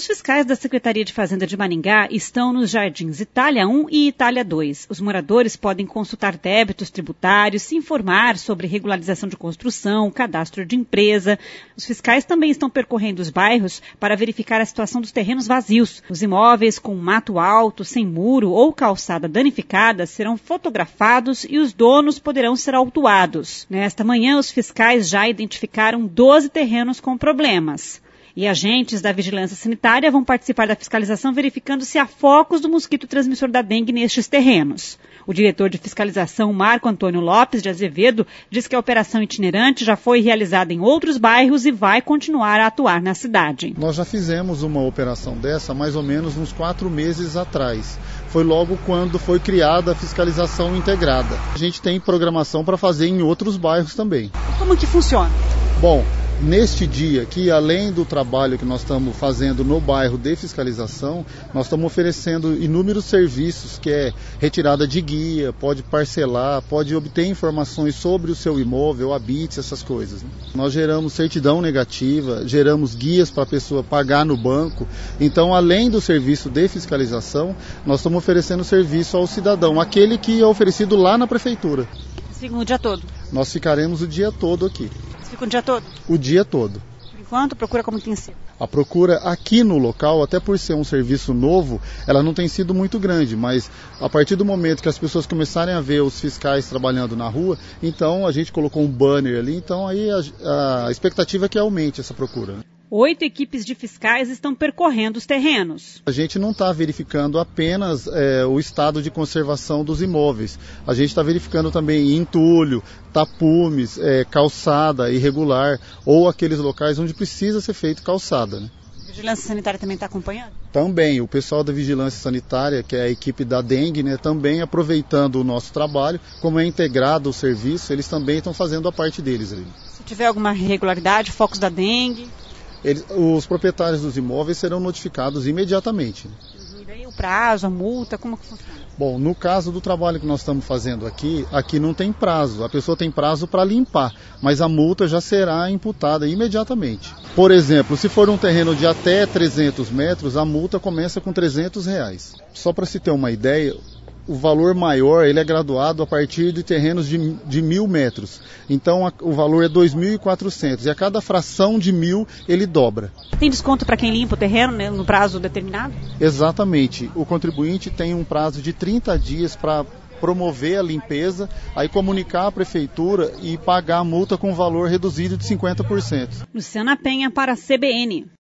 Os fiscais da Secretaria de Fazenda de Maringá estão nos jardins Itália 1 e Itália 2. Os moradores podem consultar débitos tributários, se informar sobre regularização de construção, cadastro de empresa. Os fiscais também estão percorrendo os bairros para verificar a situação dos terrenos vazios. Os imóveis com mato alto, sem muro ou calçada danificada serão fotografados e os donos poderão ser autuados. Nesta manhã, os fiscais já identificaram 12 terrenos com problemas. E agentes da Vigilância Sanitária vão participar da fiscalização verificando se há focos do mosquito transmissor da dengue nestes terrenos. O diretor de fiscalização, Marco Antônio Lopes de Azevedo, diz que a operação itinerante já foi realizada em outros bairros e vai continuar a atuar na cidade. Nós já fizemos uma operação dessa mais ou menos uns 4 meses atrás. Foi logo quando foi criada a fiscalização integrada. A gente tem programação para fazer em outros bairros também. Como que funciona? Bom, neste dia aqui, além do trabalho que nós estamos fazendo no bairro de fiscalização, nós estamos oferecendo inúmeros serviços, que é retirada de guia, pode parcelar, pode obter informações sobre o seu imóvel, habite, essas coisas. Nós geramos certidão negativa, geramos guias para a pessoa pagar no banco. Então, além do serviço de fiscalização, nós estamos oferecendo serviço ao cidadão, aquele que é oferecido lá na prefeitura. Fica o dia todo? Nós ficaremos o dia todo aqui. Fica o dia todo? O dia todo. Por enquanto, procura como tem sido? A procura aqui no local, até por ser um serviço novo, ela não tem sido muito grande, mas a partir do momento que as pessoas começarem a ver os fiscais trabalhando na rua, então a gente colocou um banner ali, então aí a expectativa é que aumente essa procura. 8 equipes de fiscais estão percorrendo os terrenos. A gente não está verificando apenas o estado de conservação dos imóveis. A gente está verificando também entulho, tapumes, calçada irregular ou aqueles locais onde precisa ser feito calçada, né? A Vigilância Sanitária também está acompanhando? Também, o pessoal da Vigilância Sanitária, que é a equipe da dengue, né, também aproveitando o nosso trabalho, como é integrado o serviço, eles também estão fazendo a parte deles ali. Se tiver alguma irregularidade, focos da dengue... Os proprietários dos imóveis serão notificados imediatamente. E daí o prazo, a multa, como que funciona? Bom, no caso do trabalho que nós estamos fazendo aqui não tem prazo. A pessoa tem prazo para limpar, mas a multa já será imputada imediatamente. Por exemplo, se for um terreno de até 300 metros, a multa começa com R$300. Só para se ter uma ideia, o valor maior ele é graduado a partir de terrenos de 1.000 metros. Então o valor é 2.400 e a cada fração de 1.000 ele dobra. Tem desconto para quem limpa o terreno, né, no prazo determinado? Exatamente. O contribuinte tem um prazo de 30 dias para promover a limpeza, aí comunicar à prefeitura e pagar a multa com valor reduzido de 50%. Luciana Penha para a CBN.